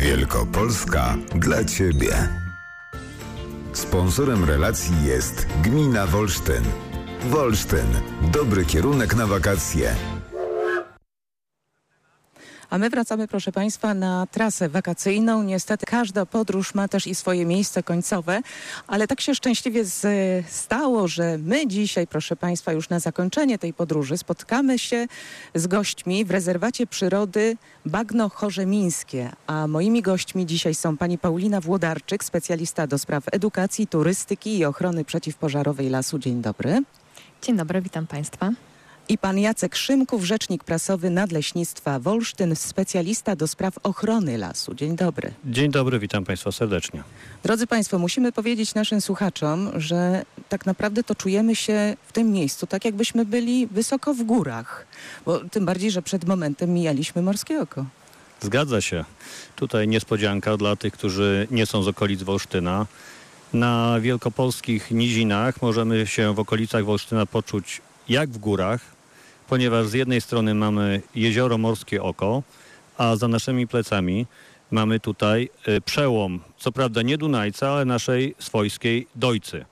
Wielkopolska dla Ciebie. Sponsorem relacji jest Gmina Wolsztyn. Wolsztyn. Dobry kierunek na wakacje. A my wracamy, proszę Państwa, na trasę wakacyjną. Niestety każda podróż ma też i swoje miejsce końcowe, ale tak się szczęśliwie stało, że my dzisiaj, proszę Państwa, już na zakończenie tej podróży spotkamy się z gośćmi w rezerwacie przyrody Bagno Chorzemińskie. A moimi gośćmi dzisiaj są pani Paulina Włodarczyk, specjalista do spraw edukacji, turystyki i ochrony przeciwpożarowej lasu. Dzień dobry. Dzień dobry, witam Państwa. I pan Jacek Szymków, rzecznik prasowy Nadleśnictwa Wolsztyn, specjalista do spraw ochrony lasu. Dzień dobry. Dzień dobry, witam Państwa serdecznie. Drodzy Państwo, musimy powiedzieć naszym słuchaczom, że tak naprawdę to czujemy się w tym miejscu tak, jakbyśmy byli wysoko w górach. Bo tym bardziej, że przed momentem mijaliśmy Morskie Oko. Zgadza się. Tutaj niespodzianka dla tych, którzy nie są z okolic Wolsztyna. Na wielkopolskich nizinach możemy się w okolicach Wolsztyna poczuć jak w górach, ponieważ z jednej strony mamy jezioro Morskie Oko, a za naszymi plecami mamy tutaj przełom, co prawda nie Dunajca, ale naszej swojskiej Dojcy.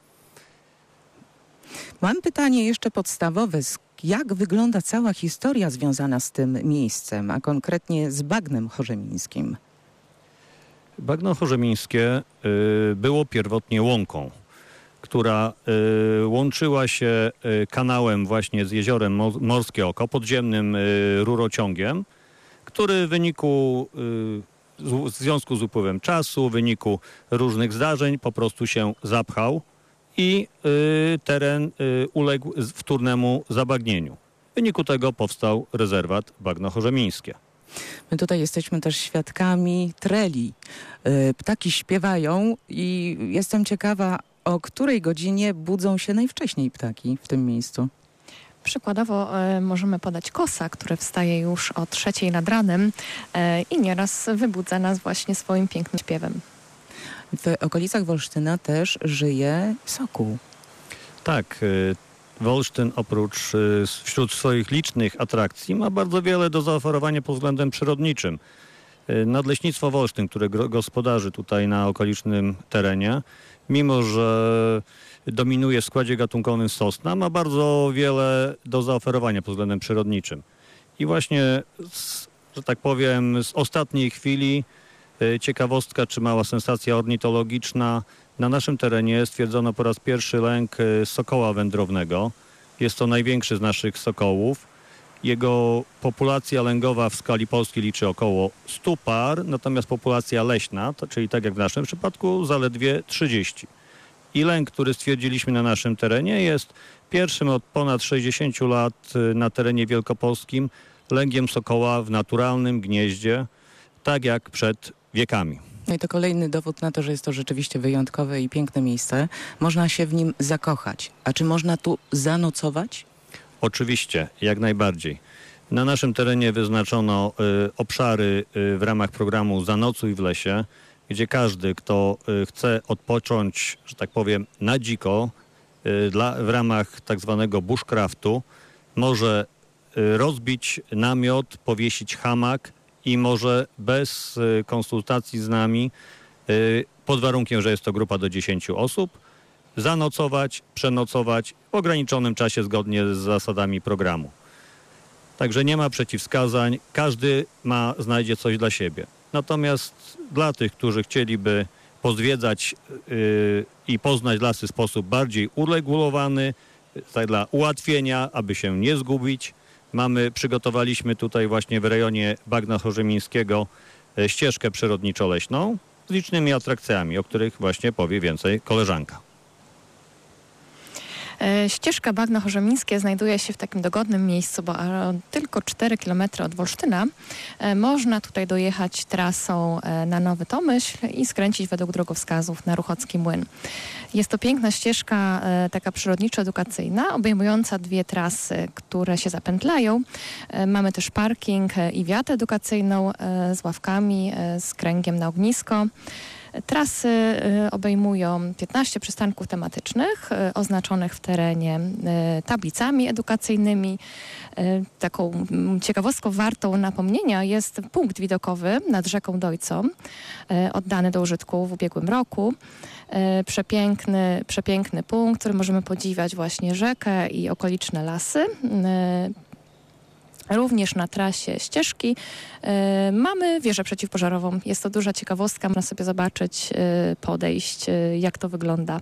Mam pytanie jeszcze podstawowe. Jak wygląda cała historia związana z tym miejscem, a konkretnie z Bagnem Chorzemińskim? Bagno Chorzemińskie było pierwotnie łąką, która łączyła się kanałem właśnie z jeziorem Morskie Oko, podziemnym rurociągiem, który w wyniku, w związku z upływem czasu, w wyniku różnych zdarzeń po prostu się zapchał i teren uległ wtórnemu zabagnieniu. W wyniku tego powstał rezerwat Bagno Chorzemińskie. My tutaj jesteśmy też świadkami treli. Ptaki śpiewają i jestem ciekawa, o której godzinie budzą się najwcześniej ptaki w tym miejscu? Przykładowo możemy podać kosa, który wstaje już o 3:00 nad ranem i nieraz wybudza nas właśnie swoim pięknym śpiewem. W okolicach Wolsztyna też żyje sokół. Tak, Wolsztyn oprócz wśród swoich licznych atrakcji ma bardzo wiele do zaoferowania pod względem przyrodniczym. Nadleśnictwo Wolsztyn, które gospodarzy tutaj na okolicznym terenie, mimo że dominuje w składzie gatunkowym sosna, ma bardzo wiele do zaoferowania pod względem przyrodniczym. I właśnie, że tak powiem, z ostatniej chwili ciekawostka czy mała sensacja ornitologiczna. Na naszym terenie stwierdzono po raz pierwszy lęk sokoła wędrownego. Jest to największy z naszych sokołów. Jego populacja lęgowa w skali Polski liczy około 100 par, natomiast populacja leśna, czyli tak jak w naszym przypadku, zaledwie 30. I lęk, który stwierdziliśmy na naszym terenie, jest pierwszym od ponad 60 lat na terenie wielkopolskim lęgiem sokoła w naturalnym gnieździe, tak jak przed wiekami. No i to kolejny dowód na to, że jest to rzeczywiście wyjątkowe i piękne miejsce. Można się w nim zakochać. A czy można tu zanocować? Oczywiście, jak najbardziej. Na naszym terenie wyznaczono obszary w ramach programu Zanocuj w lesie, gdzie każdy, kto chce odpocząć, że tak powiem, na dziko, w ramach tak zwanego bushcraftu, może rozbić namiot, powiesić hamak i może bez konsultacji z nami, pod warunkiem, że jest to grupa do 10 osób, zanocować, przenocować w ograniczonym czasie zgodnie z zasadami programu. Także nie ma przeciwwskazań, każdy znajdzie coś dla siebie. Natomiast dla tych, którzy chcieliby pozwiedzać i poznać lasy w sposób bardziej uregulowany, dla ułatwienia, aby się nie zgubić, przygotowaliśmy tutaj właśnie w rejonie Bagna Chorzemińskiego ścieżkę przyrodniczo-leśną z licznymi atrakcjami, o których właśnie powie więcej koleżanka. Ścieżka Bagno Chorzemińskie znajduje się w takim dogodnym miejscu, bo tylko 4 km od Wolsztyna. Można tutaj dojechać trasą na Nowy Tomyśl i skręcić według drogowskazów na Ruchocki Młyn. Jest to piękna ścieżka taka przyrodniczo-edukacyjna, obejmująca 2 trasy, które się zapętlają. Mamy też parking i wiatę edukacyjną z ławkami, z kręgiem na ognisko. Trasy obejmują 15 przystanków tematycznych oznaczonych w terenie tablicami edukacyjnymi. Taką ciekawostką wartą napomnienia jest punkt widokowy nad rzeką Dojcą, oddany do użytku w ubiegłym roku. Przepiękny punkt, który możemy podziwiać właśnie rzekę i okoliczne lasy. Również na trasie ścieżki mamy wieżę przeciwpożarową. Jest to duża ciekawostka, można sobie zobaczyć, podejść, jak to wygląda.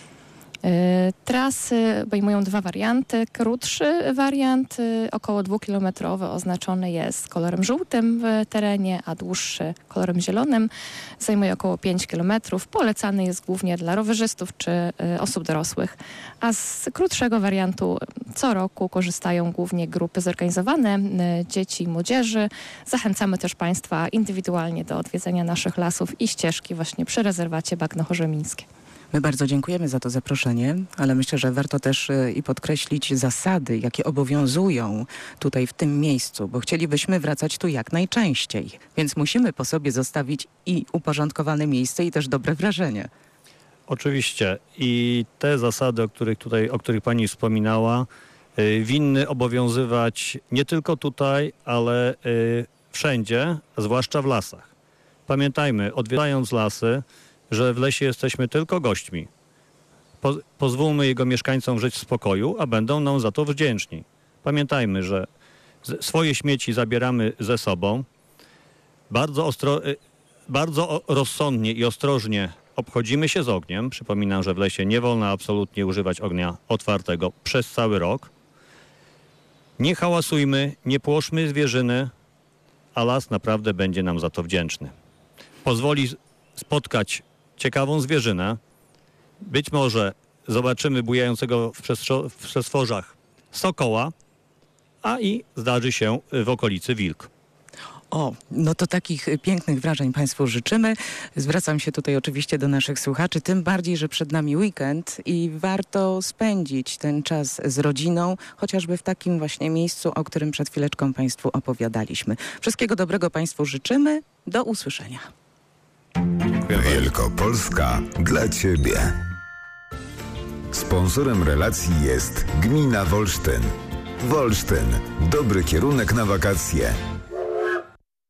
Trasy obejmują 2 warianty. Krótszy wariant, około 2-kilometrowy, oznaczony jest kolorem żółtym w terenie, a dłuższy kolorem zielonym. Zajmuje około 5 kilometrów. Polecany jest głównie dla rowerzystów czy osób dorosłych. A z krótszego wariantu co roku korzystają głównie grupy zorganizowane, dzieci i młodzieży. Zachęcamy też Państwa indywidualnie do odwiedzenia naszych lasów i ścieżki właśnie przy rezerwacie Bagno Chorzomińskie. My bardzo dziękujemy za to zaproszenie, ale myślę, że warto też i podkreślić zasady, jakie obowiązują tutaj w tym miejscu, bo chcielibyśmy wracać tu jak najczęściej, więc musimy po sobie zostawić i uporządkowane miejsce i też dobre wrażenie. Oczywiście i te zasady, o których pani wspominała, winny obowiązywać nie tylko tutaj, ale wszędzie, zwłaszcza w lasach. Pamiętajmy, odwiedzając lasy, że w lesie jesteśmy tylko gośćmi. Pozwólmy jego mieszkańcom żyć w spokoju, a będą nam za to wdzięczni. Pamiętajmy, że swoje śmieci zabieramy ze sobą. Bardzo rozsądnie i ostrożnie obchodzimy się z ogniem. Przypominam, że w lesie nie wolno absolutnie używać ognia otwartego przez cały rok. Nie hałasujmy, nie płoszmy zwierzyny, a las naprawdę będzie nam za to wdzięczny. Pozwoli spotkać ciekawą zwierzynę. Być może zobaczymy bujającego w przestworzach sokoła, a i zdarzy się w okolicy wilk. O, no to takich pięknych wrażeń Państwu życzymy. Zwracam się tutaj oczywiście do naszych słuchaczy, tym bardziej, że przed nami weekend i warto spędzić ten czas z rodziną, chociażby w takim właśnie miejscu, o którym przed chwileczką Państwu opowiadaliśmy. Wszystkiego dobrego Państwu życzymy. Do usłyszenia. Wielkopolska dla Ciebie. Sponsorem relacji jest Gmina Wolsztyn. Wolsztyn. Dobry kierunek na wakacje.